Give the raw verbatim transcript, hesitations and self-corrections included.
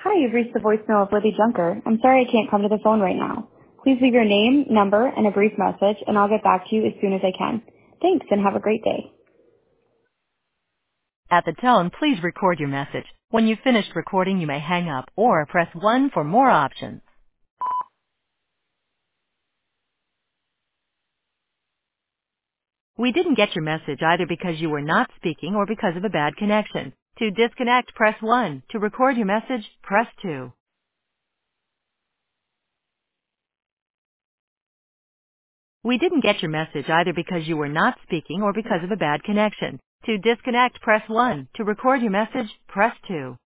Hi, you've reached the voicemail of Libby Junker. I'm sorry I can't come to the phone right now. Please leave your name, number, and a brief message, and I'll get back to you as soon as I can. Thanks, and have a great day. At the tone, please record your message. When you've finished recording, you may hang up or press one for more options. We didn't get your message either because you were not speaking or because of a bad connection. To disconnect, press one. To record your message, press two. We didn't get your message either because you were not speaking or because of a bad connection. To disconnect, press one. To record your message, press two.